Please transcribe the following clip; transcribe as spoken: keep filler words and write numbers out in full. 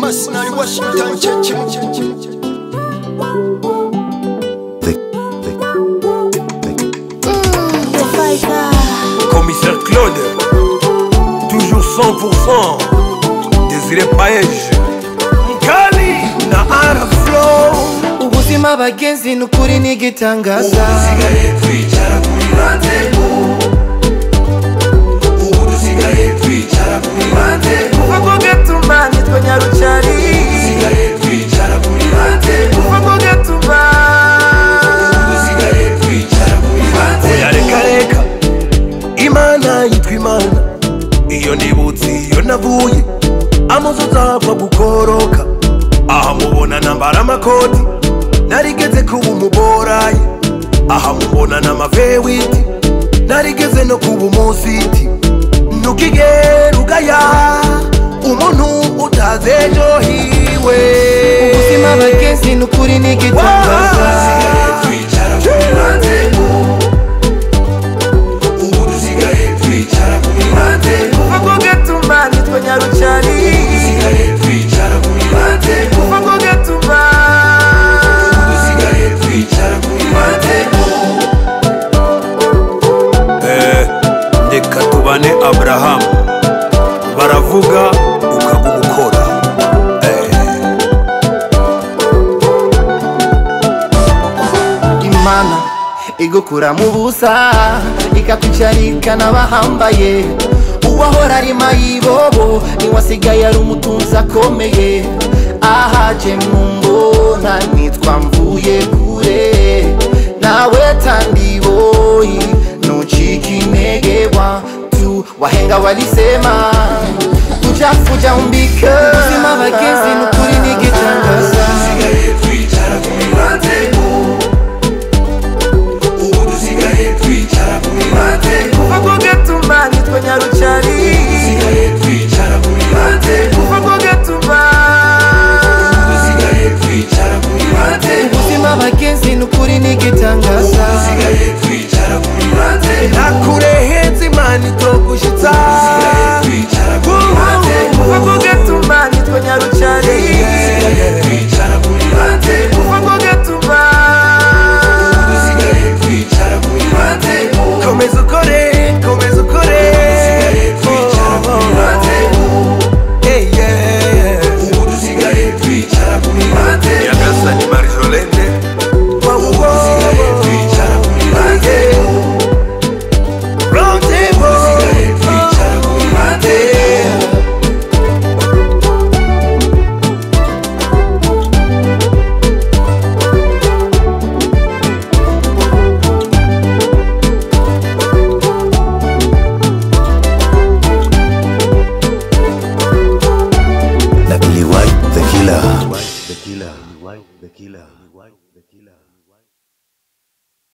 personal Washington Church. Commissaire Claude, toujours cent pour cent. Désiré Paège, Mkali na Ara Flow. Ubuzima bagenzi nukuri nigitangaza. Usigaye twicara kuri rendezvous. Ubu dusigaye twicara kuri rendezvous. Kuva gatuma nitwa Nyarucari. Usigaye twicara kuri rendezvous. Kuva gatuma. Ubu dusigaye twicara kuri rendezvous. Oya reka reka, Imana yitwa Imana. Iyo nibutse iyo navuye, amuzo uzapfa gukoroka. Aha mubona nambara amakoti, narigeze kuba umuborayi. Aha mubona n'amavewiti, narigeze no kuba umusiti. Ntukigere ugaya umuntu utazi ejo hiwe. Ubuzima bagenzi nukuri nigitangaza. Usigaye twicara kuri rendezvous. Ubu dusigaye twicara kuri rendezvous. Kuva gatuma nitwa Nyarucari. Usigaye twicara kuri rendezvous. Kuva gatuma. Ubu dusigaye twicara kuri rendezvous. Eh, reka tubane Abraham, baravuga ukagumukora. Imana igukura mu busa ikakwicarika n'abahambaye. Uwahora ari mayibobo niwasigaye ari umutunzi akomeye. Ahaje mumbona nitwa mvuye kure, nawe tandiboyi nuchika intege. Watu wahenga walisema kujafuja umbike. Ubuzima bagenzi nukuri nigitangaza. Usigaye twicara kuri rendezvous. Ubu dusigaye twicara kuri rendezvous. Kuva gatuma nitwa Nyarucari. Usigaye twicara kuri rendezvous. Kuva gatuma. Ubu dusigaye twicara kuri rendezvous. Ubuzima bagenzi nukuri nigitangaza. Usigaye twicara kuri rendezvous. Nakurehenze Imana itogushitsa. Usigaye twicara kuri rendezvous. Kuva gatuma nitwa Nyarucari. Usigaye twicara kuri rendezvous. Kuva gatuma. Ubu dusigaye twicara kuri rendezvous. Komeza ukore, komeza ukore. Usigaye twicara kuri rendezvous. Hey, yeah, yeah. Ubu dusigaye twicara kuri rendezvous. Nyagasani Marjolene, Ubu dusigaye twicara kuri rendezvous. Rendezvous. Usigaye twicara kuri rendezvous. Luckily White the killer. The killer. The killer.